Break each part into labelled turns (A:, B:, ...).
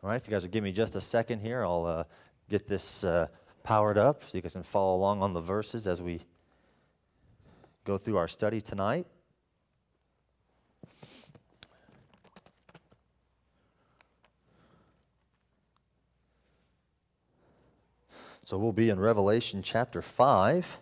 A: All right, if you guys will give me just a second here, I'll get this powered up so you guys can follow along on the verses as we go through our study tonight. So we'll be in Revelation chapter 5.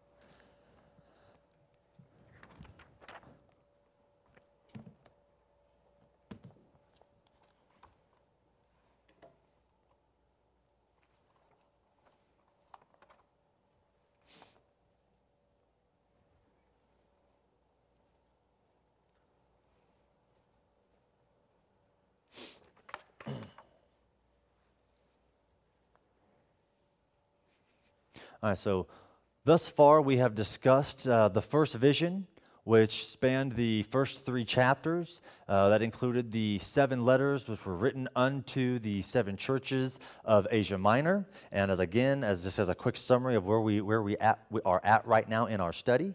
A: All right, so thus far we have discussed the first vision, which spanned the first 3 chapters. That included the 7 letters which were written unto the 7 churches of Asia Minor. And as just as a quick summary of where we are at right now in our study.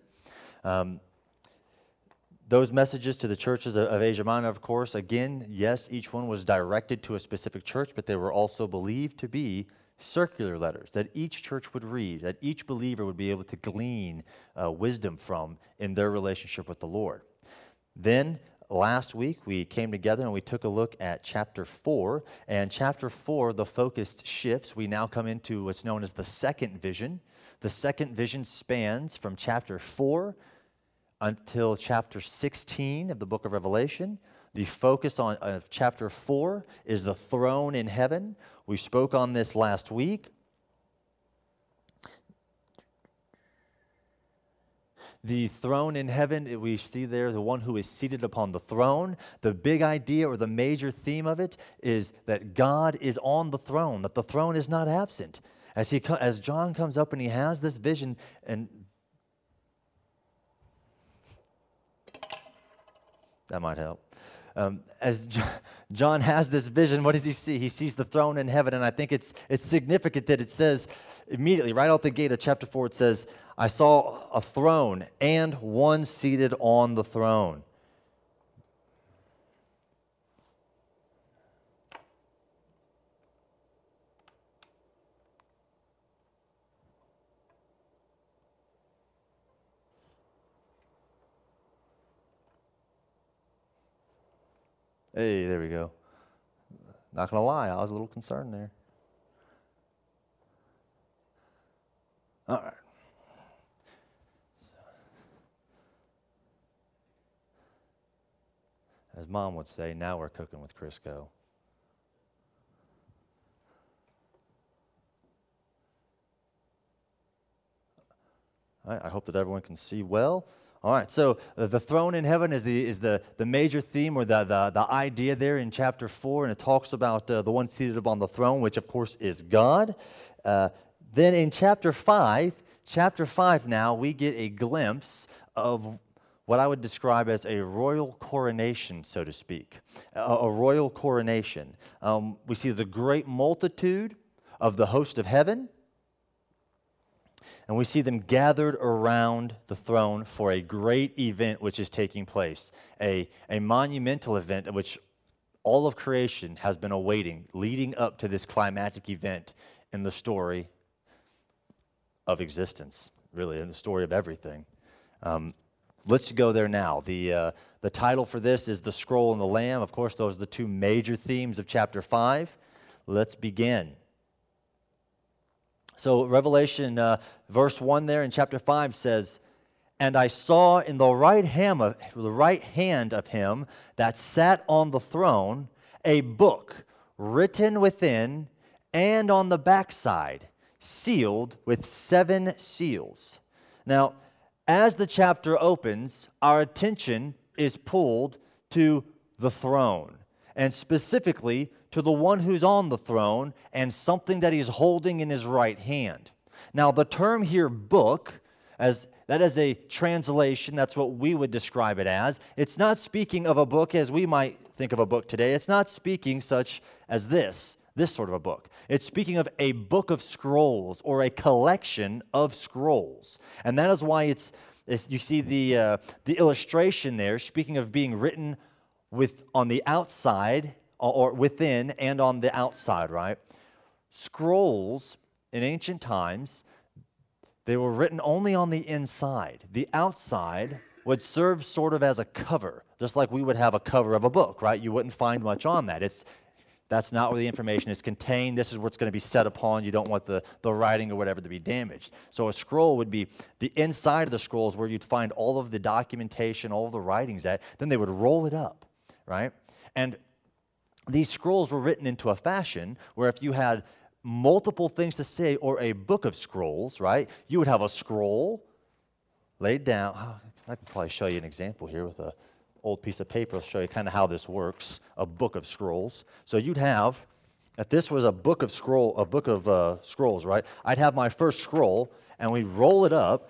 A: Those messages to the churches of Asia Minor, of course, again, yes, each one was directed to a specific church, but they were also believed to be circular letters that each church would read, that each believer would be able to glean wisdom from in their relationship with the Lord. Then, last week, we came together and we took a look at chapter 4. And chapter 4, the focus shifts. We now come into what's known as the second vision. The second vision spans from chapter 4 until chapter 16 of the book of Revelation. The focus of chapter 4 is the throne in heaven. We spoke on this last week. The throne in heaven, we see there the one who is seated upon the throne. The big idea or the major theme of it is that God is on the throne, that the throne is not absent. As John comes up and he has this vision, and that might help. As John has this vision, what does he see? He sees the throne in heaven, and I think it's significant that it says immediately, right out the gate of chapter 4, it says, I saw a throne and one seated on the throne. Hey, there we go. Not going to lie, I was a little concerned there. All right. As Mom would say, now we're cooking with Crisco. All right, I hope that everyone can see well. All right, so the throne in heaven is the major theme or the idea there in chapter 4, and it talks about the one seated upon the throne, which of course is God. Then in chapter 5 now, we get a glimpse of what I would describe as a royal coronation, so to speak, a royal coronation. We see the great multitude of the host of heaven, and we see them gathered around the throne for a great event which is taking place, a monumental event which all of creation has been awaiting, leading up to this climactic event in the story of existence, really, in the story of everything. Let's go there now. The title for this is The Scroll and the Lamb. Of course, those are the 2 major themes of chapter 5. Let's begin. So Revelation verse 1 there in chapter 5 says, And I saw in the right hand of him that sat on the throne a book written within and on the backside, sealed with 7 seals. Now, as the chapter opens, our attention is pulled to the throne, and specifically to the one who's on the throne and something that he's holding in his right hand. Now, the term here, book, that is a translation. That's what we would describe it as. It's not speaking of a book as we might think of a book today. It's not speaking such as this sort of a book. It's speaking of a book of scrolls or a collection of scrolls. And that is why if you see the illustration there, speaking of being written on the outside or within and on the outside, right? Scrolls in ancient times, they were written only on the inside. The outside would serve sort of as a cover, just like we would have a cover of a book, right? You wouldn't find much on that. That's not where the information is contained. This is what's going to be set upon. You don't want the writing or whatever to be damaged. So a scroll would be the inside of the scrolls where you'd find all of the documentation, all of the writings at. Then they would roll it up, right? And these scrolls were written into a fashion where if you had multiple things to say or a book of scrolls, right, you would have a scroll laid down. I can probably show you an example here with a old piece of paper. I'll show you kind of how this works, a book of scrolls. So you'd have, if this was a book of scrolls, right, I'd have my first scroll, and we'd roll it up,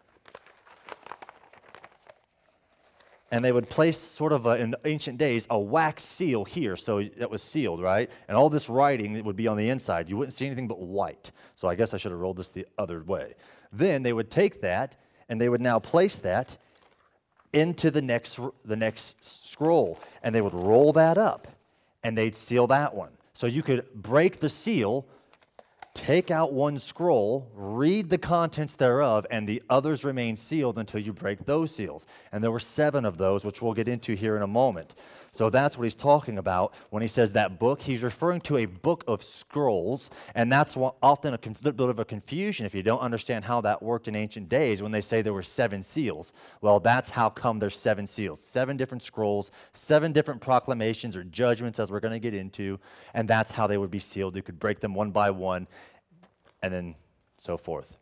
A: and they would place sort of, in ancient days, a wax seal here, so that was sealed, right? And all this writing that would be on the inside, you wouldn't see anything but white. So I guess I should have rolled this the other way. Then they would take that, and they would now place that into the next scroll, and they would roll that up, and they'd seal that one. So you could break the seal, take out one scroll, read the contents thereof, and the others remain sealed until you break those seals. And there were 7 of those, which we'll get into here in a moment. So that's what he's talking about when he says that book. He's referring to a book of scrolls, and that's often a little bit of a confusion if you don't understand how that worked in ancient days when they say there were 7 seals. Well, that's how come there's 7 seals. 7 different scrolls, 7 different proclamations or judgments, as we're going to get into, and that's how they would be sealed. You could break them one by one, and then so forth.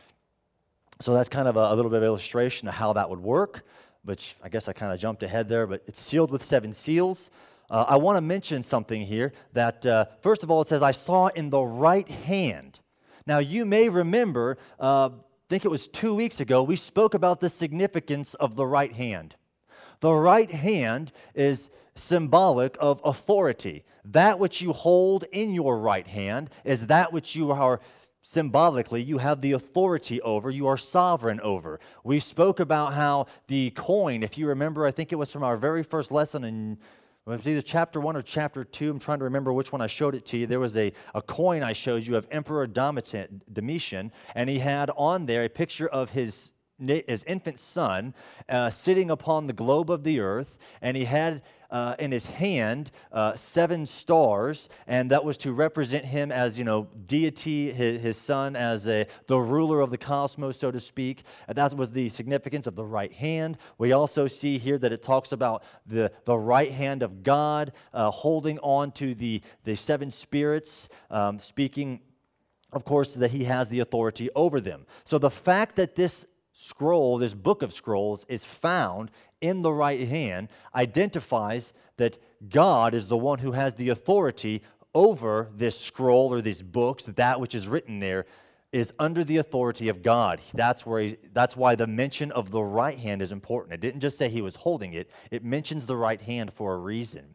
A: So that's kind of a little bit of illustration of how that would work, which I guess I kind of jumped ahead there, but it's sealed with 7 seals. I want to mention something here that, first of all, it says, I saw in the right hand. Now, you may remember, I think it was 2 weeks ago, we spoke about the significance of the right hand. The right hand is symbolic of authority. That which you hold in your right hand is that which you are symbolically, you have the authority over, you are sovereign over. We spoke about how the coin, if you remember, I think it was from our very first lesson in, it was either chapter 1 or chapter 2, I'm trying to remember which one I showed it to you. There was a coin I showed you of Emperor Domitian, and he had on there a picture of his infant son sitting upon the globe of the earth, and he had in his hand 7 stars, and that was to represent him as, deity, his son as the ruler of the cosmos, so to speak. And that was the significance of the right hand. We also see here that it talks about the right hand of God holding on to the 7 spirits, speaking, of course, that he has the authority over them. So the fact that this scroll, this book of scrolls, is found in the right hand identifies that God is the one who has the authority over this scroll or these books. That which is written there is under the authority of God. That's why the mention of the right hand is important. It didn't just say he was holding it. It mentions the right hand for a reason.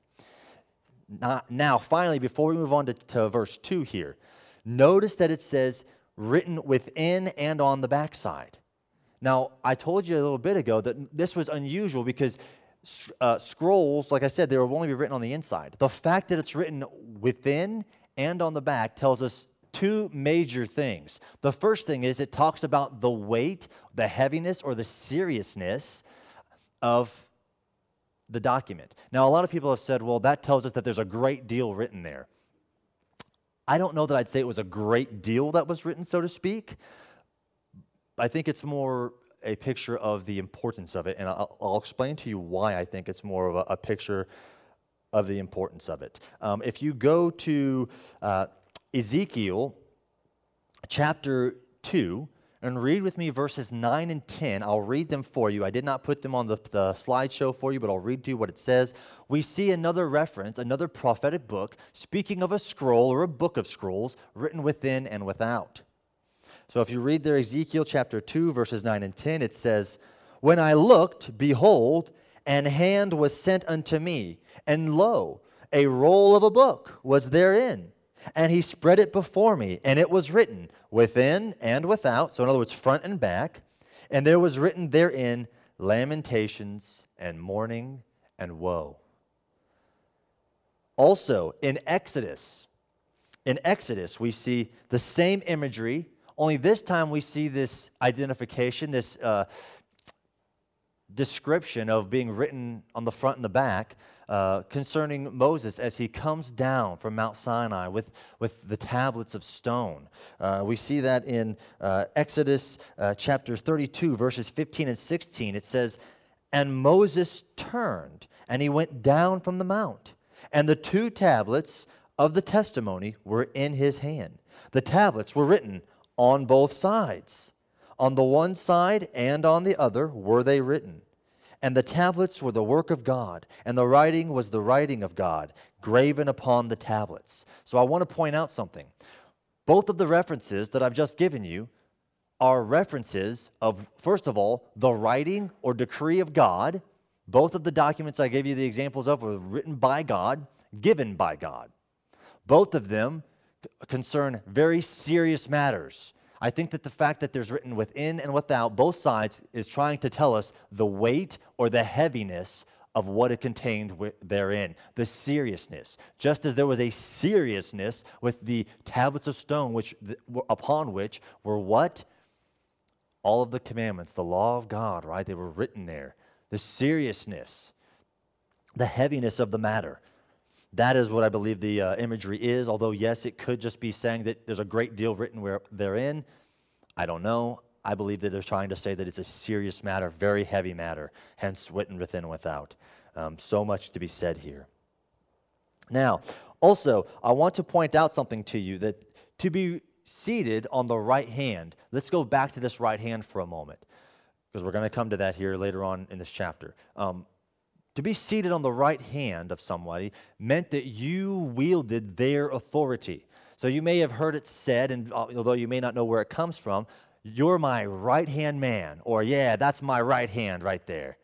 A: Now, finally, before we move on to verse 2 here, notice that it says written within and on the backside. Now, I told you a little bit ago that this was unusual because scrolls, like I said, they will only be written on the inside. The fact that it's written within and on the back tells us 2 major things. The first thing is it talks about the weight, the heaviness, or the seriousness of the document. Now, a lot of people have said, well, that tells us that there's a great deal written there. I don't know that I'd say it was a great deal that was written, so to speak. I think it's more a picture of the importance of it, and I'll explain to you why I think it's more of a picture of the importance of it. If you go to Ezekiel chapter 2 and read with me verses 9 and 10, I'll read them for you. I did not put them on the slideshow for you, but I'll read to you what it says. We see another reference, another prophetic book, speaking of a scroll or a book of scrolls written within and without. So if you read there Ezekiel chapter 2, verses 9 and 10, it says, When I looked, behold, an hand was sent unto me, and lo, a roll of a book was therein. And he spread it before me, and it was written within and without, so in other words, front and back, and there was written therein lamentations and mourning and woe. Also, in Exodus, we see the same imagery, only this time we see this identification, this description of being written on the front and the back concerning Moses as he comes down from Mount Sinai with the tablets of stone. We see that in Exodus chapter 32, verses 15 and 16. It says, "And Moses turned, and he went down from the mount, and the 2 tablets of the testimony were in his hand. The tablets were written on both sides. On the one side and on the other were they written. And the tablets were the work of God, and the writing was the writing of God, graven upon the tablets." So I want to point out something. Both of the references that I've just given you are references of, first of all, the writing or decree of God. Both of the documents I gave you the examples of were written by God, given by God. Both of them concern very serious matters. I think that the fact that there's written within and without, both sides, is trying to tell us the weight or the heaviness of what it contained therein, the seriousness. Just as there was a seriousness with the tablets of stone upon which were what? All of the commandments, the law of God, right? They were written there. The seriousness, the heaviness of the matter. That is what I believe the imagery is, although, yes, it could just be saying that there's a great deal written therein. I don't know. I believe that they're trying to say that it's a serious matter, very heavy matter, hence written within and without. So much to be said here. Now, also, I want to point out something to you, that to be seated on the right hand, let's go back to this right hand for a moment, because we're going to come to that here later on in this chapter. To be seated on the right hand of somebody meant that you wielded their authority. So you may have heard it said, and although you may not know where it comes from, "You're my right-hand man," or "Yeah, that's my right hand right there."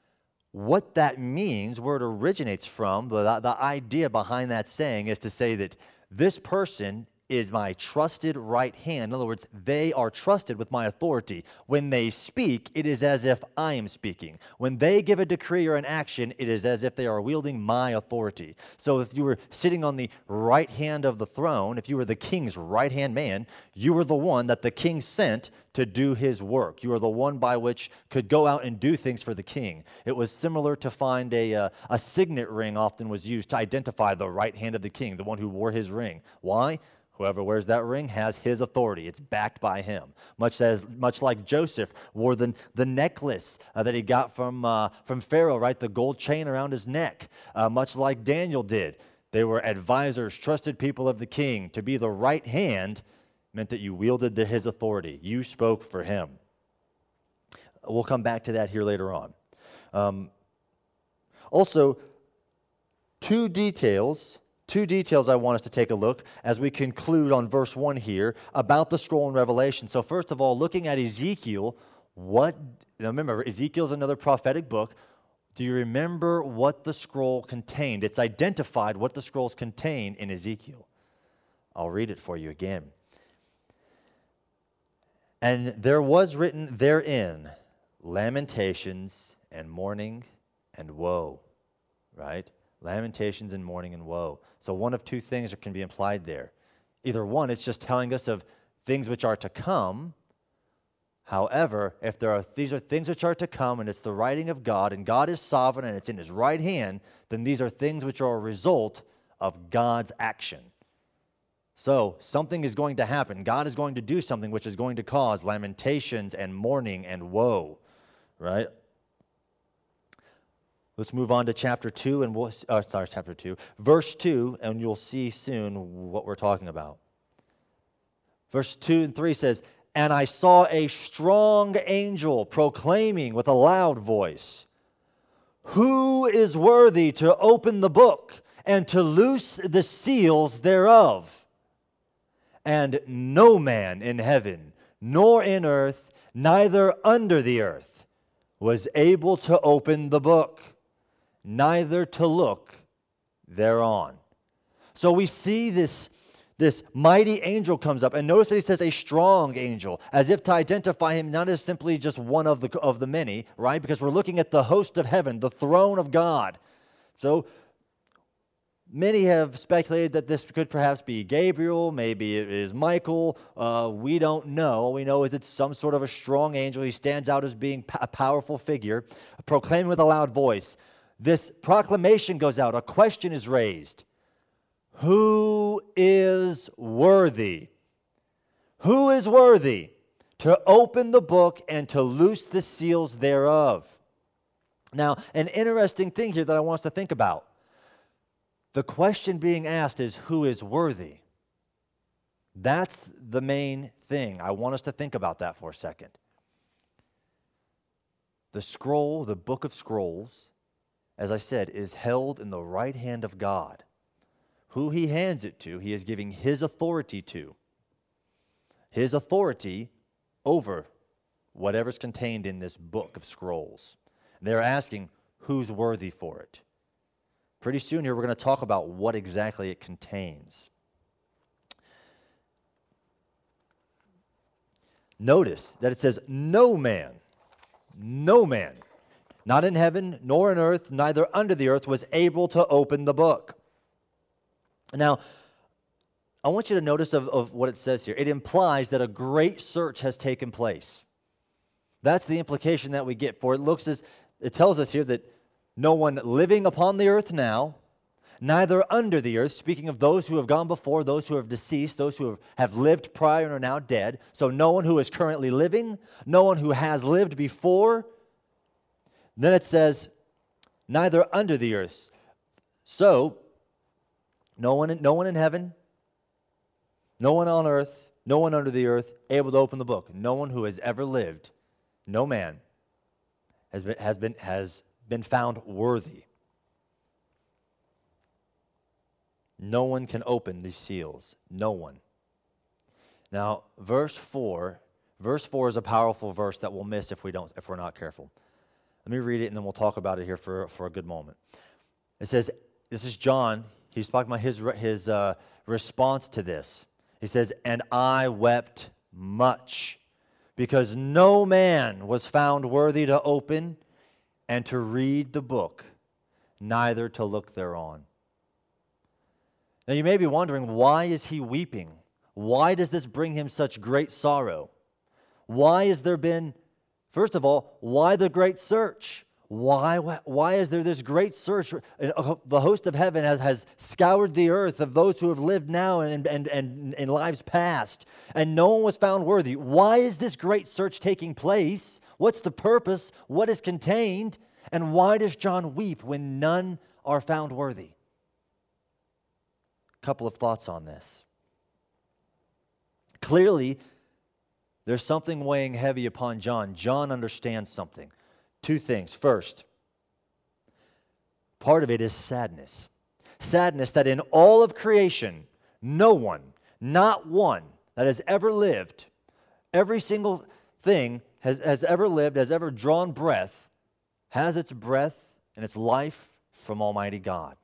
A: What that means, where it originates from, the idea behind that saying is to say that this person is my trusted right hand. In other words, they are trusted with my authority. When they speak, it is as if I am speaking. When they give a decree or an action, it is as if they are wielding my authority. So if you were sitting on the right hand of the throne, if you were the king's right-hand man, you were the one that the king sent to do his work. You are the one by which could go out and do things for the king. It was similar to find a signet ring often was used to identify the right hand of the king, the one who wore his ring. Why? Whoever wears that ring has his authority. It's backed by him. Much like Joseph wore the necklace that he got from Pharaoh, right? The gold chain around his neck. Much like Daniel did. They were advisors, trusted people of the king. To be the right hand meant that you wielded his authority. You spoke for him. We'll come back to that here later on. Also, two details I want us to take a look as we conclude on verse 1 here about the scroll in Revelation. So first of all, looking at Ezekiel, now remember, Ezekiel is another prophetic book. Do you remember what the scroll contained? It's identified what the scrolls contain in Ezekiel. I'll read it for you again. "And there was written therein lamentations and mourning and woe," right? Lamentations and mourning and woe. So one of two things that can be implied there. Either one, it's just telling us of things which are to come. However, if these are things which are to come, and it's the writing of God, and God is sovereign, and it's in his right hand, then these are things which are a result of God's action. So something is going to happen. God is going to do something which is going to cause lamentations and mourning and woe, right? Let's move on to chapter 2, and verse 2, and you'll see soon what we're talking about. Verse 2 and 3 says, "And I saw a strong angel proclaiming with a loud voice, 'Who is worthy to open the book and to loose the seals thereof?' And no man in heaven, nor in earth, neither under the earth, was able to open the book, neither to look thereon." So we see this mighty angel comes up, and notice that he says a strong angel, as if to identify him not as simply just one of the many, right? Because we're looking at the host of heaven, the throne of God. So Many have speculated that this could perhaps be Gabriel, maybe it is Michael. We don't know. All we know is it's some sort of a strong angel. He stands out as being a powerful figure, proclaiming with a loud voice. This proclamation goes out. A question is raised. Who is worthy? Who is worthy to open the book and to loose the seals thereof? Now, an interesting thing here that I want us to think about. The question being asked is, who is worthy? That's the main thing. I want us to think about that for a second. The scroll, the book of scrolls, as I said, is held in the right hand of God. Who he hands it to, he is giving his authority to. His authority over whatever's contained in this book of scrolls. They're asking, who's worthy for it? Pretty soon here, we're going to talk about what exactly it contains. Notice that it says, no man, not in heaven, nor in earth, neither under the earth, was able to open the book. Now, I want you to notice of what it says here. It implies that a great search has taken place. That's the implication that we get. For it tells us here that no one living upon the earth now, neither under the earth, speaking of those who have gone before, those who have deceased, those who have lived prior and are now dead. So no one who is currently living, no one who has lived before. Then it says, neither under the earth. So, no one in heaven, no one on earth, no one under the earth able to open the book. No one who has ever lived, no man has been found worthy. No one can open these seals. No one. Now, verse 4 is a powerful verse that we'll miss if we're not careful. Let me read it and then we'll talk about it here for a good moment. It says, this is John. He's talking about his response to this. He says, and I wept much because no man was found worthy to open and to read the book, neither to look thereon. Now you may be wondering, why is he weeping? Why does this bring him such great sorrow? Why has there been, first of all, why the great search? Why is there this great search? The host of heaven has scoured the earth of those who have lived now and in lives past, and no one was found worthy. Why is this great search taking place? What's the purpose? What is contained? And why does John weep when none are found worthy? A couple of thoughts on this. Clearly, there's something weighing heavy upon John. John understands something. Two things. First, part of it is sadness. Sadness that in all of creation, no one, not one that has ever lived, every single thing has ever lived, has ever drawn breath, has its breath and its life from Almighty God.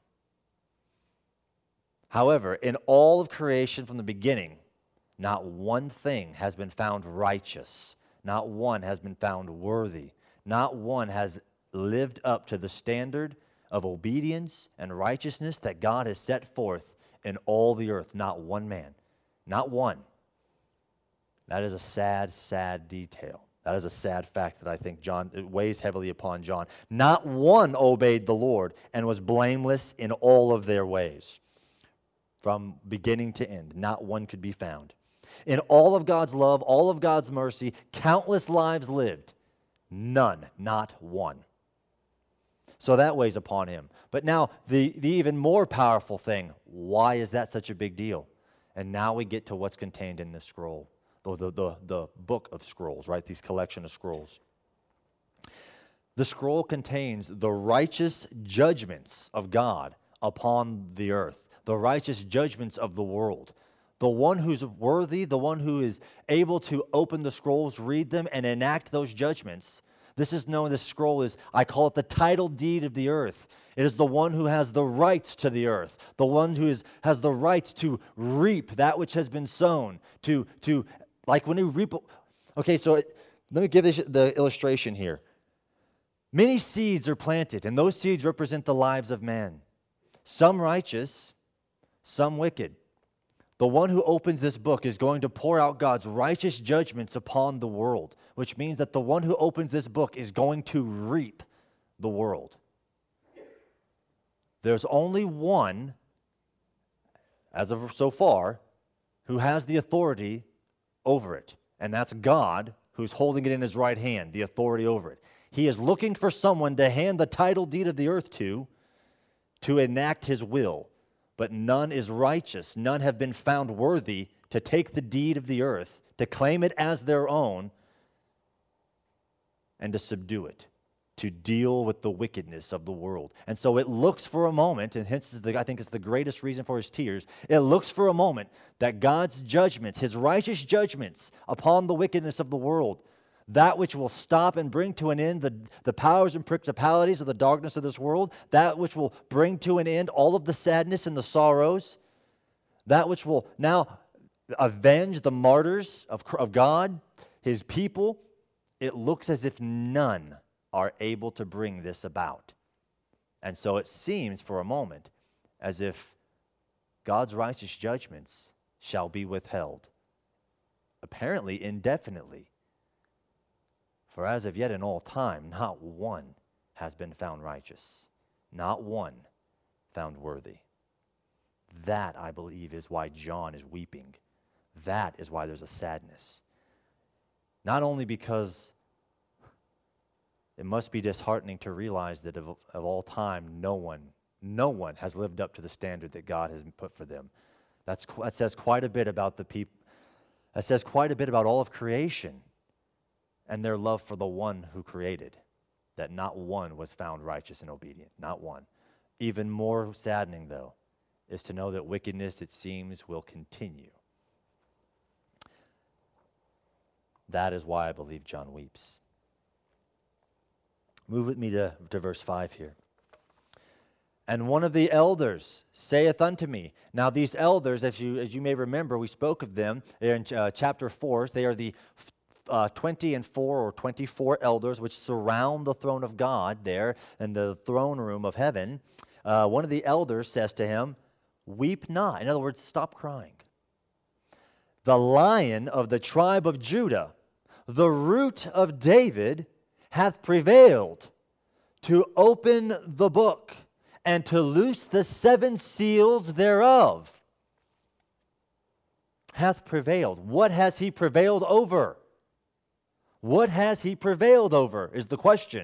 A: However, in all of creation from the beginning, not one thing has been found righteous. Not one has been found worthy. Not one has lived up to the standard of obedience and righteousness that God has set forth in all the earth. Not one man. Not one. That is a sad, sad detail. That is a sad fact that I think it weighs heavily upon John. Not one obeyed the Lord and was blameless in all of their ways. From beginning to end, not one could be found. In all of God's love, all of God's mercy, countless lives lived. None, not one. So that weighs upon him. But now, the even more powerful thing, why is that such a big deal? And now we get to what's contained in this scroll, the book of scrolls, right? These collection of scrolls. The scroll contains the righteous judgments of God upon the earth, the righteous judgments of the world. The one who's worthy, the one who is able to open the scrolls, read them, and enact those judgments. This scroll is, I call it the title deed of the earth. It is the one who has the rights to the earth, the one who has the rights to reap that which has been sown, like when you reap. Okay, so let me give the illustration here. Many seeds are planted, and those seeds represent the lives of men. some righteous, some wicked. The one who opens this book is going to pour out God's righteous judgments upon the world, which means that the one who opens this book is going to reap the world. There's only one, as of so far, who has the authority over it, and that's God, who's holding it in his right hand, the authority over it. He is looking for someone to hand the title deed of the earth to enact his will. But none is righteous. None have been found worthy to take the deed of the earth, to claim it as their own, and to subdue it, to deal with the wickedness of the world. And so it looks for a moment, and hence I think it's the greatest reason for his tears, it looks for a moment that God's judgments, his righteous judgments upon the wickedness of the world, that which will stop and bring to an end the powers and principalities of the darkness of this world, that which will bring to an end all of the sadness and the sorrows, that which will now avenge the martyrs of God, his people, it looks as if none are able to bring this about. And so it seems for a moment as if God's righteous judgments shall be withheld, apparently indefinitely. For as of yet in all time, not one has been found righteous, not one found worthy. That, I believe, is why John is weeping. That is why there's a sadness. Not only because it must be disheartening to realize that of all time, no one has lived up to the standard that God has put for them. That says quite a bit about the people. That says quite a bit about all of creation and their love for the one who created, that not one was found righteous and obedient, not one. Even more saddening, though, is to know that wickedness, it seems, will continue. That is why I believe John weeps. Move with me to verse 5 here. And one of the elders saith unto me. Now these elders, as you may remember, we spoke of them. They're in chapter 4. They are the 24 or 24 elders which surround the throne of God there in the throne room of heaven. One of the elders says to him, weep not. In other words, stop crying. The Lion of the tribe of Judah, the Root of David, hath prevailed to open the book and to loose the 7 seals thereof. Hath prevailed. What has he prevailed over? What has he prevailed over is the question.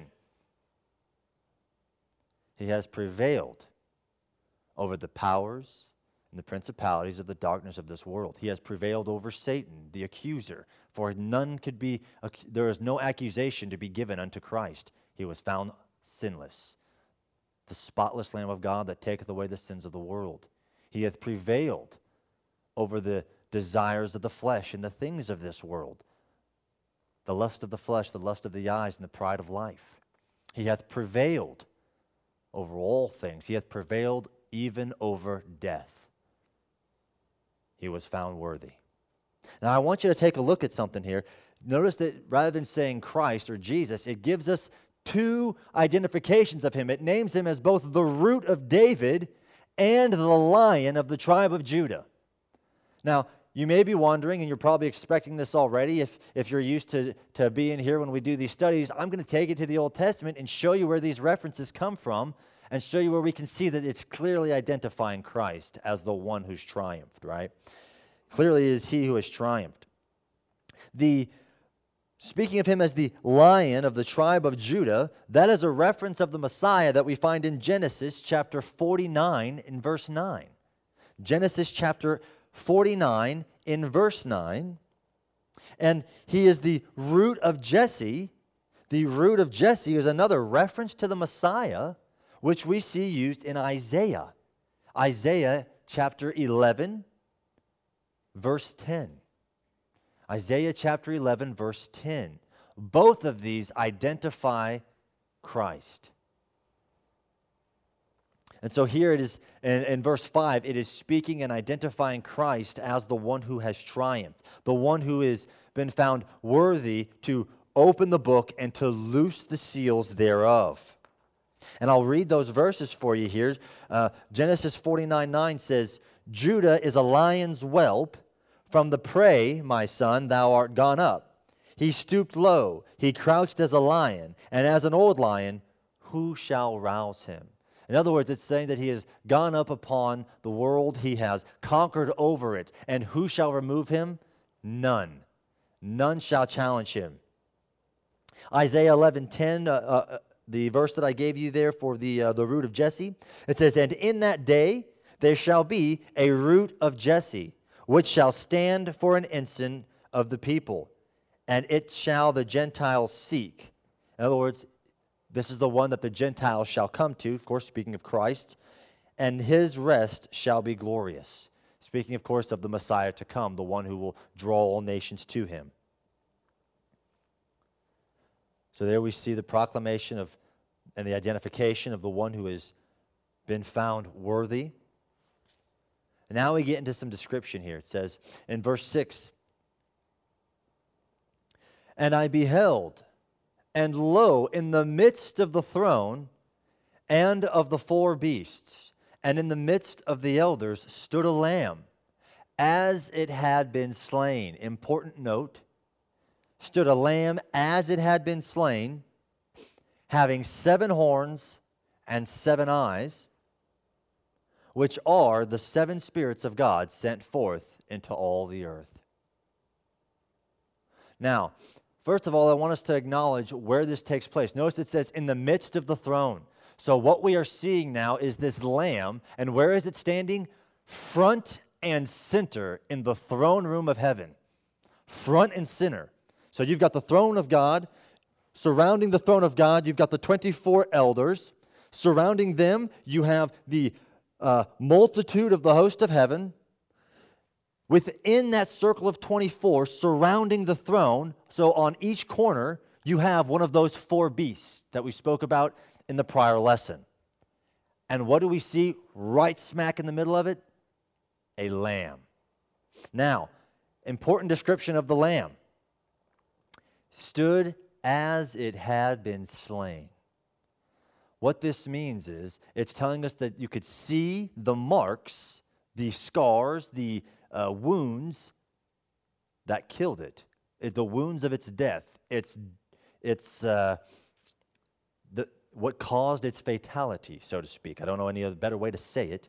A: He has prevailed over the powers and the principalities of the darkness of this world. He has prevailed over Satan, the accuser, for there is no accusation to be given unto Christ. He was found sinless, the spotless Lamb of God that taketh away the sins of the world. He hath prevailed over the desires of the flesh and the things of this world, the lust of the flesh, the lust of the eyes, and the pride of life. He hath prevailed over all things. He hath prevailed even over death. He was found worthy. Now I want you to take a look at something here. Notice that rather than saying Christ or Jesus, it gives us 2 identifications of him. It names him as both the Root of David and the Lion of the tribe of Judah. Now, you may be wondering, and you're probably expecting this already, if you're used to being here when we do these studies, I'm going to take it to the Old Testament and show you where these references come from and show you where we can see that it's clearly identifying Christ as the one who's triumphed, right? Clearly it is he who has triumphed. Speaking of him as the Lion of the tribe of Judah, that is a reference of the Messiah that we find in Genesis chapter 49 in verse 9. Genesis chapter 49 in verse 9. And he is the root of Jesse. The root of Jesse is another reference to the Messiah, which we see used in Isaiah. Isaiah chapter 11, verse 10. Isaiah chapter 11, verse 10. Both of these identify Christ. And so here it is, in verse 5, it is speaking and identifying Christ as the one who has triumphed, the one who has been found worthy to open the book and to loose the seals thereof. And I'll read those verses for you here. Genesis 49:9 says, Judah is a lion's whelp. From the prey, my son, thou art gone up. He stooped low. He crouched as a lion. And as an old lion, who shall rouse him? In other words, it's saying that he has gone up upon the world. He has conquered over it. And who shall remove him? None. None shall challenge him. Isaiah 11:10, the verse that I gave you there for the root of Jesse, it says, And in that day there shall be a root of Jesse, which shall stand for an ensign of the people, and it shall the Gentiles seek. In other words, this is the one that the Gentiles shall come to, of course, speaking of Christ, and his rest shall be glorious. Speaking, of course, of the Messiah to come, the one who will draw all nations to him. So there we see the proclamation of and the identification of the one who has been found worthy. And now we get into some description here. It says in verse 6, And I beheld, and lo, in the midst of the throne and of the four beasts, and in the midst of the elders stood a lamb, as it had been slain. Important note, stood a lamb as it had been slain, having 7 horns and 7 eyes, which are the 7 spirits of God sent forth into all the earth. Now, first of all, I want us to acknowledge where this takes place. Notice it says, in the midst of the throne. So what we are seeing now is this lamb, and where is it standing? Front and center in the throne room of heaven. Front and center. So you've got the throne of God. Surrounding the throne of God, you've got the 24 elders. Surrounding them, you have the multitude of the host of heaven. Within that circle of 24, surrounding the throne, so on each corner, you have one of those 4 beasts that we spoke about in the prior lesson. And what do we see right smack in the middle of it? A lamb. Now, important description of the lamb. Stood as it had been slain. What this means is, it's telling us that you could see the marks, the scars, the wounds that killed it. The wounds of its death. It's what caused its fatality, so to speak. I don't know any other better way to say it.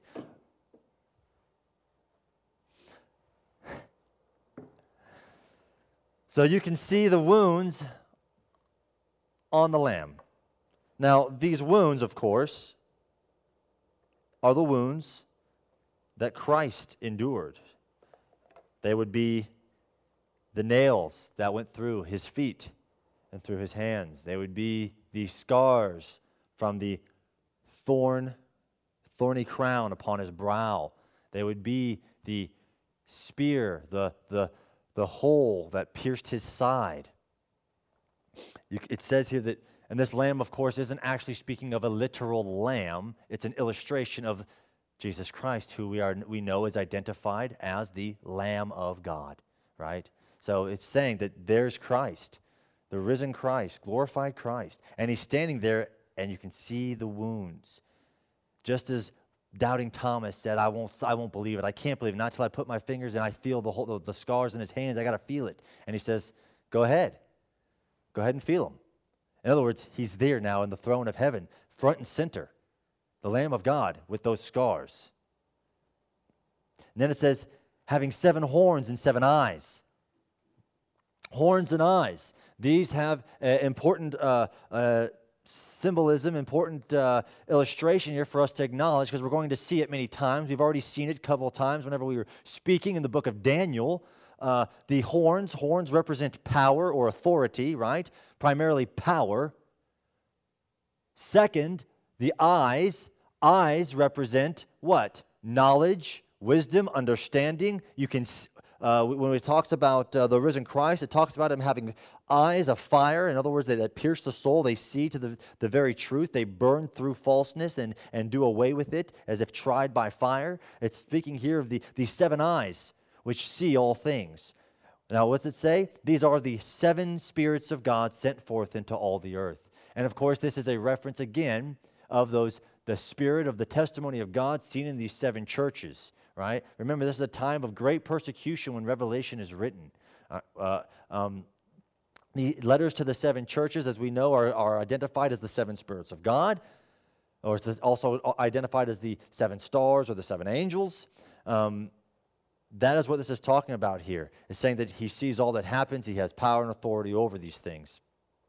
A: So you can see the wounds on the lamb. Now, these wounds, of course, are the wounds that Christ endured. They would be the nails that went through his feet and through his hands. They would be the scars from the thorny crown upon his brow. They would be the spear, the hole that pierced his side. It says here that, and this lamb, of course, isn't actually speaking of a literal lamb. It's an illustration of Jesus Christ, who we know is identified as the Lamb of God, right? So it's saying that there's Christ, the risen Christ, glorified Christ, and he's standing there, and you can see the wounds. Just as doubting Thomas said, I won't believe it. I can't believe it, not till I put my fingers and I feel the scars in his hands. I got to feel it. And he says, go ahead. Go ahead and feel them. In other words, he's there now in the throne of heaven, front and center, the Lamb of God with those scars. And then it says, having 7 horns and 7 eyes. Horns and eyes. These have important symbolism, important illustration here for us to acknowledge, because we're going to see it many times. We've already seen it a couple of times whenever we were speaking in the book of Daniel. The horns represent power or authority, right? Primarily power. Second, the eyes represent what? Knowledge, wisdom, understanding. You can, when it talks about the risen Christ, it talks about him having eyes of fire. In other words, that pierce the soul. They see to the very truth. They burn through falseness and do away with it as if tried by fire. It's speaking here of the 7 eyes, which see all things. Now, what's it say? These are the 7 spirits of God sent forth into all the earth. And of course, this is a reference again of the spirit of the testimony of God seen in these 7 churches, right? Remember, this is a time of great persecution when Revelation is written. The letters to the 7 churches, as we know, are identified as the 7 spirits of God, or it's also identified as the 7 stars or the 7 angels. That is what this is talking about here. It's saying that he sees all that happens. He has power and authority over these things.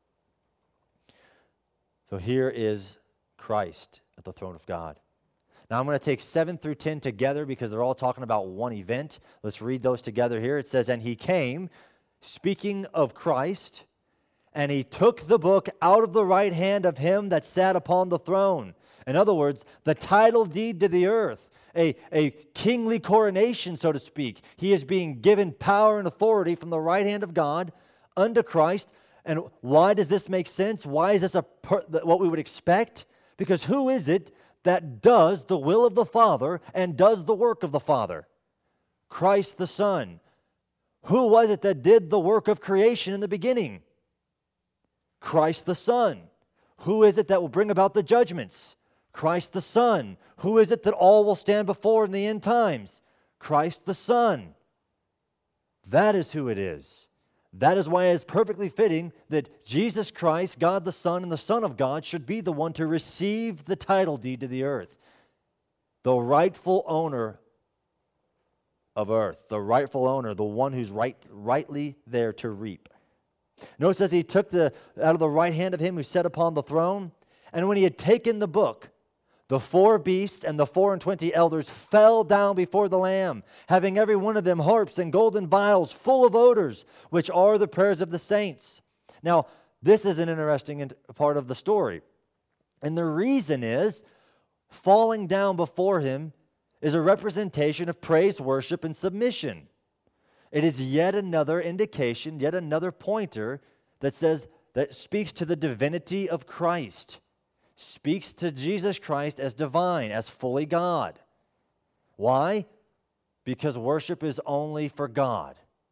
A: So here is Christ at the throne of God. Now I'm going to take 7 through 10 together because they're all talking about one event. Let's read those together here. It says, "And he came, speaking of Christ, and he took the book out of the right hand of him that sat upon the throne." In other words, the title deed to the earth, a kingly coronation, so to speak. He is being given power and authority from the right hand of God unto Christ. And why does this make sense? Why is this what we would expect? Because who is it that does the will of the Father and does the work of the Father? Christ the Son. Who was it that did the work of creation in the beginning? Christ the Son. Who is it that will bring about the judgments? Christ the Son. Who is it that all will stand before in the end times? Christ the Son. That is who it is. That is why it is perfectly fitting that Jesus Christ, God the Son, and the Son of God should be the one to receive the title deed to the earth. The rightful owner of earth. The rightful owner, the one who's rightly there to reap. Notice as he took out of the right hand of him who sat upon the throne, and when he had taken the book, the 4 beasts and the 24 elders fell down before the Lamb, having every one of them harps and golden vials full of odors, which are the prayers of the saints. Now, this is an interesting part of the story. And the reason is, falling down before him is a representation of praise, worship, and submission. It is yet another indication, yet another pointer that speaks to the divinity of Christ. Speaks to Jesus Christ as divine, as fully God. Why? Because worship is only for God.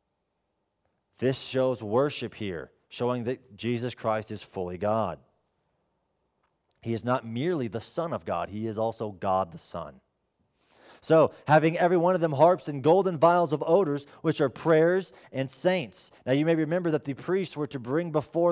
A: This shows worship here, showing that Jesus Christ is fully God. He is not merely the Son of God, he is also God the Son. So, having every one of them harps and golden vials of odors, which are prayers and saints. Now, you may remember that the priests were to bring before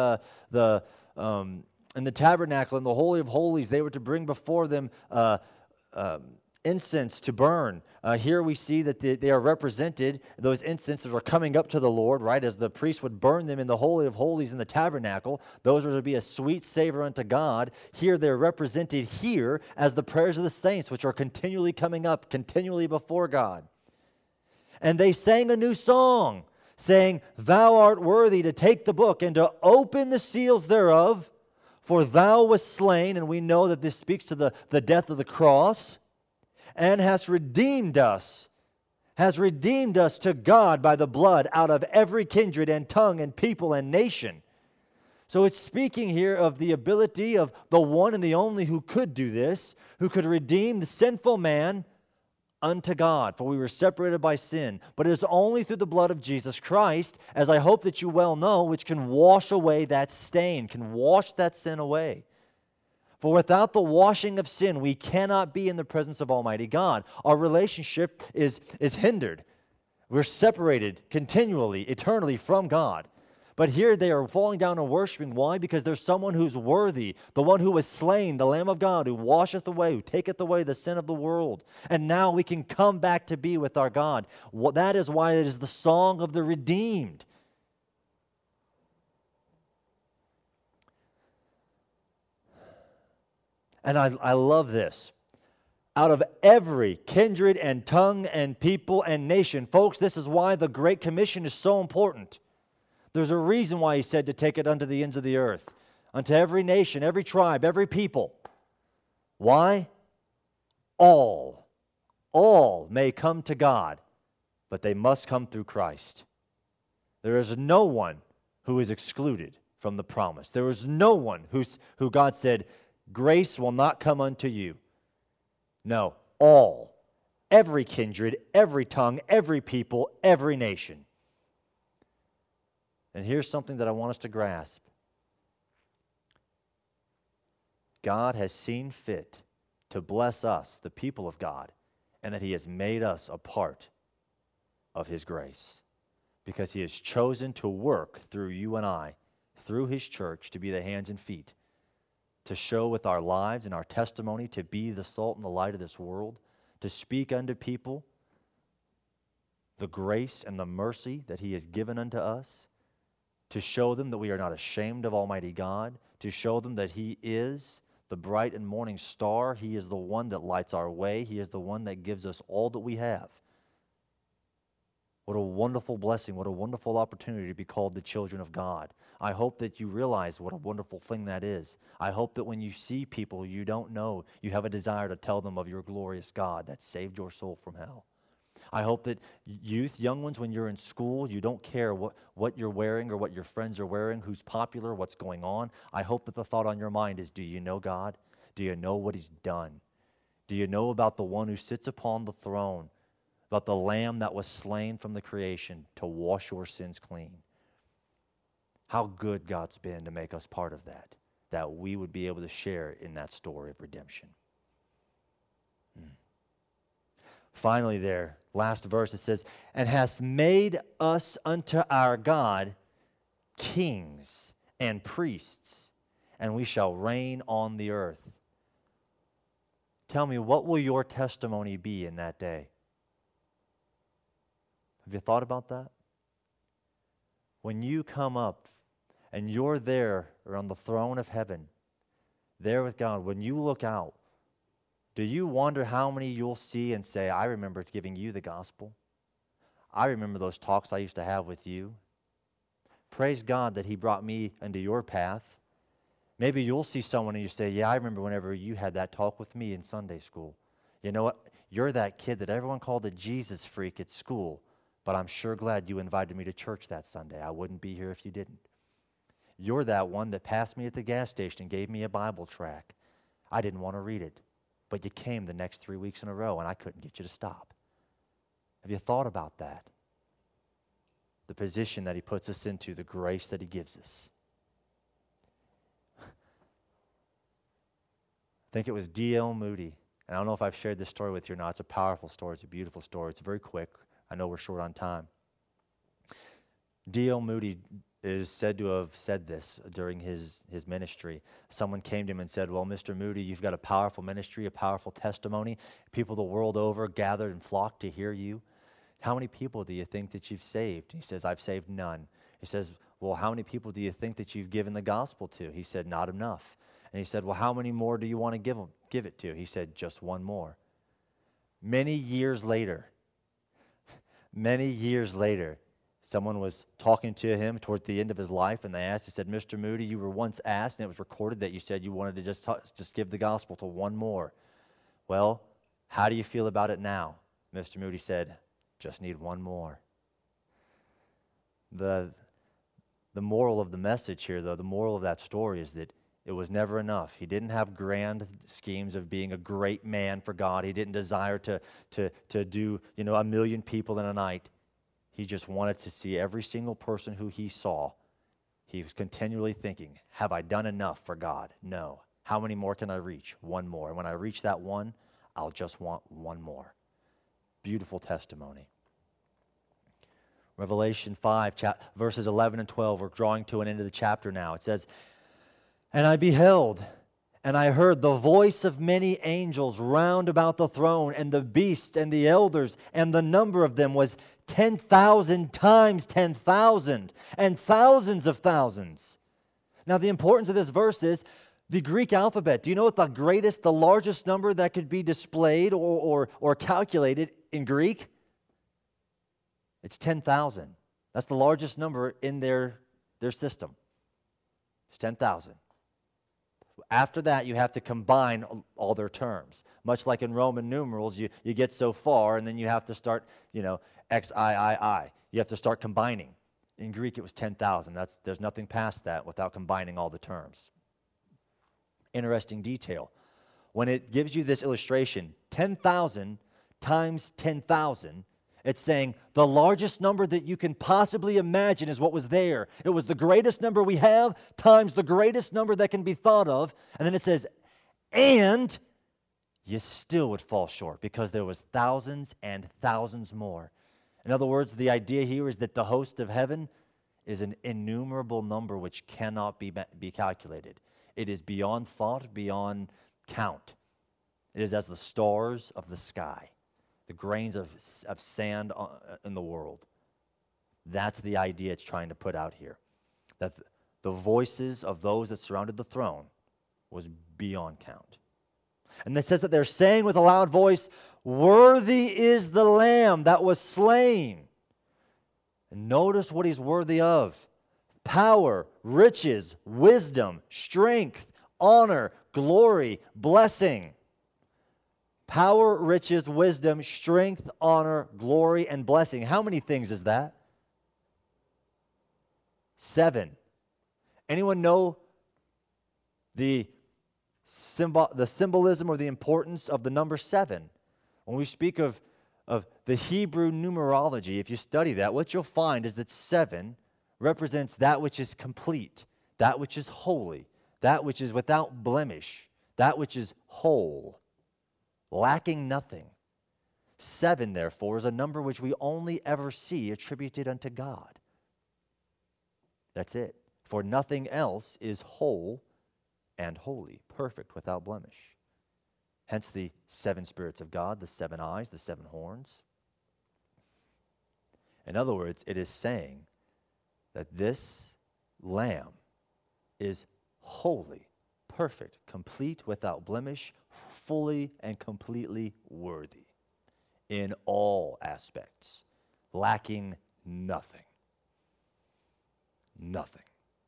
A: in the tabernacle, in the Holy of Holies, they were to bring before them incense to burn. Here we see that they are represented, those incenses are coming up to the Lord, right? As the priest would burn them in the Holy of Holies in the tabernacle, those are to be a sweet savor unto God. Here they're represented here as the prayers of the saints, which are continually coming up, continually before God. And they sang a new song, saying, "Thou art worthy to take the book and to open the seals thereof, for thou wast slain," and we know that this speaks to the death of the cross, "and hast redeemed us to God by the blood out of every kindred and tongue and people and nation." So it's speaking here of the ability of the one and the only who could do this, who could redeem the sinful man unto God, for we were separated by sin. But it is only through the blood of Jesus Christ, as I hope that you well know, which can wash away that stain, can wash that sin away. For without the washing of sin, we cannot be in the presence of Almighty God. Our relationship is hindered. We're separated continually, eternally from God. But here they are falling down and worshiping. Why? Because there's someone who's worthy, the one who was slain, the Lamb of God, who washeth away, who taketh away the sin of the world. And now we can come back to be with our God. Well, that is why it is the song of the redeemed. And I love this. Out of every kindred and tongue and people and nation. Folks, this is why the Great Commission is so important. There's a reason why he said to take it unto the ends of the earth, unto every nation, every tribe, every people. Why? All may come to God, but they must come through Christ. There is no one who is excluded from the promise. There is no one who God said, grace will not come unto you. No, all, every kindred, every tongue, every people, every nation. And here's something that I want us to grasp. God has seen fit to bless us, the people of God, and that he has made us a part of his grace, because he has chosen to work through you and I, through his church, to be the hands and feet, to show with our lives and our testimony, to be the salt and the light of this world, to speak unto people the grace and the mercy that he has given unto us, to show them that we are not ashamed of Almighty God, to show them that he is the bright and morning star. He is the one that lights our way. He is the one that gives us all that we have. What a wonderful blessing, what a wonderful opportunity to be called the children of God. I hope that you realize what a wonderful thing that is. I hope that when you see people you don't know, you have a desire to tell them of your glorious God that saved your soul from hell. I hope that youth, young ones, when you're in school, you don't care what you're wearing or what your friends are wearing, who's popular, what's going on. I hope that the thought on your mind is, do you know God? Do you know what he's done? Do you know about the one who sits upon the throne, about the Lamb that was slain from the creation to wash your sins clean? How good God's been to make us part of that we would be able to share in that story of redemption. Finally there, last verse, it says, and hast made us unto our God kings and priests, and we shall reign on the earth. Tell me, what will your testimony be in that day? Have you thought about that? When you come up and you're there around the throne of heaven, there with God, when you look out, do you wonder how many you'll see and say, I remember giving you the gospel. I remember those talks I used to have with you. Praise God that he brought me into your path. Maybe you'll see someone and you say, yeah, I remember whenever you had that talk with me in Sunday school. You know what? You're that kid that everyone called a Jesus freak at school, but I'm sure glad you invited me to church that Sunday. I wouldn't be here if you didn't. You're that one that passed me at the gas station and gave me a Bible tract. I didn't want to read it, but you came the next 3 weeks in a row and I couldn't get you to stop. Have you thought about that? The position that he puts us into, the grace that he gives us. I think it was D.L. Moody, and I don't know if I've shared this story with you or not. It's a powerful story. It's a beautiful story. It's very quick. I know we're short on time. D.L. Moody is said to have said this during his ministry. Someone came to him and said, well, Mr. Moody, you've got a powerful ministry, a powerful testimony. People the world over gathered and flocked to hear you. How many people do you think that you've saved? He says, I've saved none. He says, well, how many people do you think that you've given the gospel to? He said, not enough. And he said, well, how many more do you want to give it to? He said, just one more. Many years later, someone was talking to him towards the end of his life, and they asked, he said, Mr. Moody, you were once asked, and it was recorded that you said you wanted to just give the gospel to one more. Well, how do you feel about it now? Mr. Moody said, just need one more. The moral of the message here, though, the moral of that story is that it was never enough. He didn't have grand schemes of being a great man for God. He didn't desire to do, 1 million people in a night. He just wanted to see every single person who he saw. He was continually thinking, have I done enough for God? No. How many more can I reach? One more. And when I reach that one, I'll just want one more. Beautiful testimony. Revelation 5, verses 11 and 12. We're drawing to an end of the chapter now. It says, and I beheld, and I heard the voice of many angels round about the throne, and the beasts and the elders, and the number of them was 10,000 times 10,000, and thousands of thousands. Now, the importance of this verse is the Greek alphabet. Do you know what the largest number that could be displayed or calculated in Greek? It's 10,000. That's the largest number in their system. It's 10,000. After that, you have to combine all their terms. Much like in Roman numerals, you get so far, and then you have to start, XIII. You have to start combining. In Greek, it was 10,000. There's nothing past that without combining all the terms. Interesting detail. When it gives you this illustration, 10,000 times 10,000, it's saying the largest number that you can possibly imagine is what was there. It was the greatest number we have times the greatest number that can be thought of. And then it says, and you still would fall short because there was thousands and thousands more. In other words, the idea here is that the host of heaven is an innumerable number which cannot be calculated. It is beyond thought, beyond count. It is as the stars of the sky, the grains of sand in the world. That's the idea it's trying to put out here. That the voices of those that surrounded the throne was beyond count. And it says that they're saying with a loud voice, "Worthy is the Lamb that was slain." And notice what he's worthy of: power, riches, wisdom, strength, honor, glory, blessing. Power, riches, wisdom, strength, honor, glory, and blessing. How many things is that? 7. Anyone know the symbolism or the importance of the number 7? When we speak of the Hebrew numerology, if you study that, what you'll find is that 7 represents that which is complete, that which is holy, that which is without blemish, that which is whole, lacking nothing. 7, therefore, is a number which we only ever see attributed unto God. That's it. For nothing else is whole and holy, perfect, without blemish. Hence the 7 spirits of God, the 7 eyes, the 7 horns. In other words, it is saying that this Lamb is holy, perfect, complete, without blemish, fully and completely worthy in all aspects, lacking nothing. Nothing.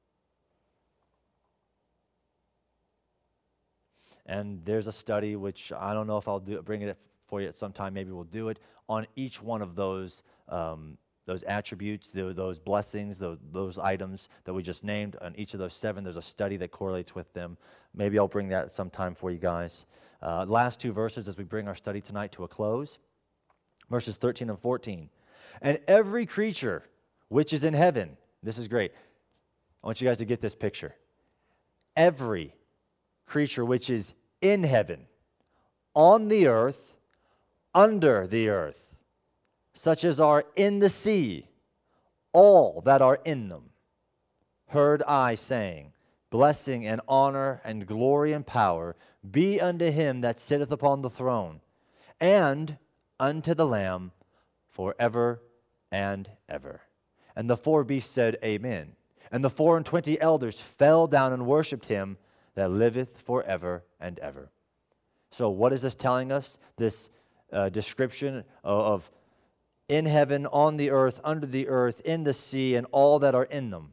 A: And there's a study, which I don't know if I'll bring it for you at some time, maybe we'll do it, on each one of those attributes, those blessings, those items that we just named. On each of those 7, there's a study that correlates with them. Maybe I'll bring that sometime for you guys. Last 2 verses as we bring our study tonight to a close. Verses 13 and 14. And every creature which is in heaven, this is great. I want you guys to get this picture. Every creature which is in heaven, on the earth, under the earth, such as are in the sea, all that are in them, heard I saying, blessing and honor and glory and power be unto him that sitteth upon the throne, and unto the Lamb forever and ever. And the 4 beasts said, Amen. And the 24 elders fell down and worshipped him that liveth forever and ever. So what is this telling us? This description of in heaven, on the earth, under the earth, in the sea, and all that are in them.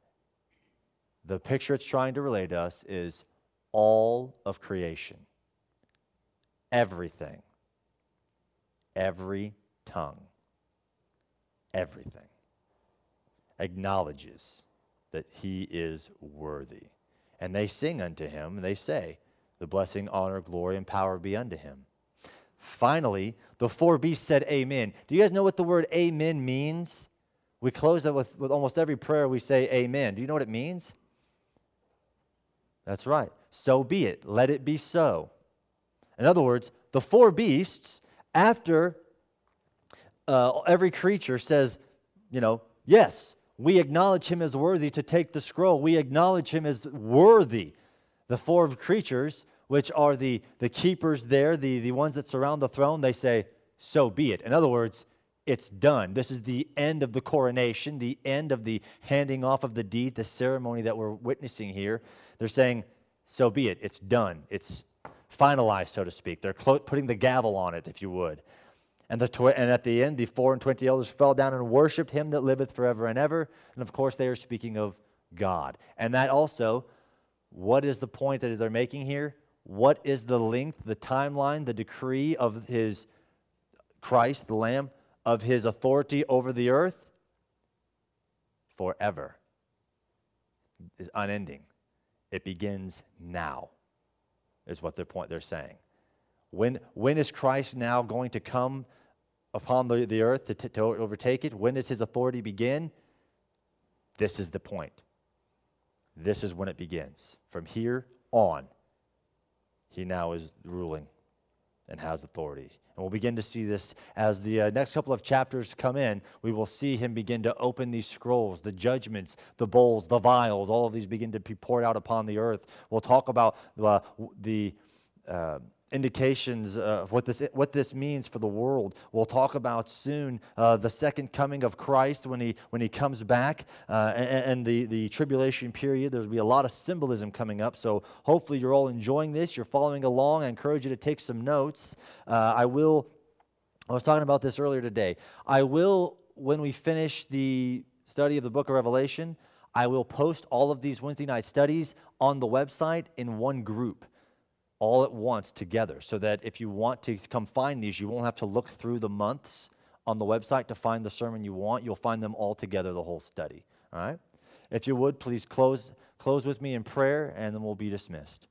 A: The picture it's trying to relay to us is all of creation. Everything. Every tongue. Everything acknowledges that he is worthy. And they sing unto him, and they say, the blessing, honor, glory, and power be unto him. Finally, the 4 beasts said, Amen. Do you guys know what the word amen means? We close that with almost every prayer we say amen. Do you know what it means? That's right. So be it. Let it be so. In other words, the 4 beasts, after every creature says, yes, we acknowledge him as worthy to take the scroll. We acknowledge him as worthy. The 4 creatures, which are the keepers there, the ones that surround the throne, they say, so be it. In other words, it's done. This is the end of the coronation, the end of the handing off of the deed, the ceremony that we're witnessing here. They're saying, so be it. It's done. It's finalized, so to speak. They're putting the gavel on it, if you would. And at the end, the 24 elders fell down and worshipped him that liveth forever and ever. And of course, they are speaking of God. And that also, what is the point that they're making here? What is the length, the timeline, the decree of his Christ, the Lamb, of his authority over the earth? Forever. Is unending. It begins now, is what they're saying. When is Christ now going to come upon the earth to overtake it? When does his authority begin? This is the point. This is when it begins. From here on, he now is ruling and has authority. And we'll begin to see this as the next couple of chapters come in. We will see him begin to open these scrolls, the judgments, the bowls, the vials, all of these begin to be poured out upon the earth. We'll talk about the indications of what this means for the world. We'll talk about soon the second coming of Christ when he comes back, and the tribulation period. There'll be a lot of symbolism coming up, so hopefully you're all enjoying this. You're following along. I encourage you to take some notes. I was talking about this earlier today. When we finish the study of the book of Revelation, I will post all of these Wednesday night studies on the website in one group, all at once together, so that if you want to come find these, you won't have to look through the months on the website to find the sermon you want. You'll find them all together, the whole study. All right? If you would, please close with me in prayer, and then we'll be dismissed.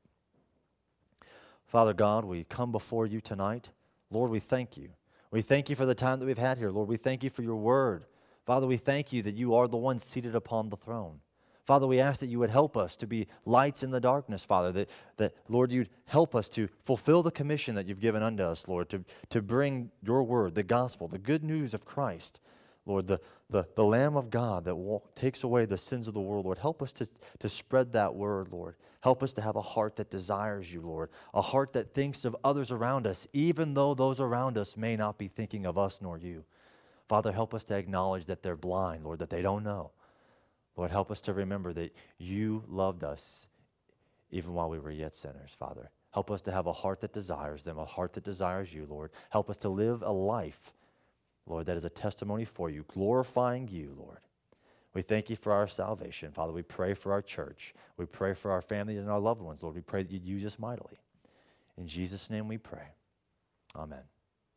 A: Father God, we come before you tonight. Lord, we thank you. We thank you for the time that we've had here. Lord, we thank you for your word. Father, we thank you that you are the one seated upon the throne. Father, we ask that you would help us to be lights in the darkness, Father, that Lord, you'd help us to fulfill the commission that you've given unto us, Lord, to bring your word, the gospel, the good news of Christ, Lord, the Lamb of God that takes away the sins of the world. Lord, help us to spread that word, Lord. Help us to have a heart that desires you, Lord, a heart that thinks of others around us, even though those around us may not be thinking of us nor you. Father, help us to acknowledge that they're blind, Lord, that they don't know. Lord, help us to remember that you loved us even while we were yet sinners, Father. Help us to have a heart that desires them, a heart that desires you, Lord. Help us to live a life, Lord, that is a testimony for you, glorifying you, Lord. We thank you for our salvation. Father, we pray for our church. We pray for our families and our loved ones, Lord. We pray that you'd use us mightily. In Jesus' name we pray. Amen.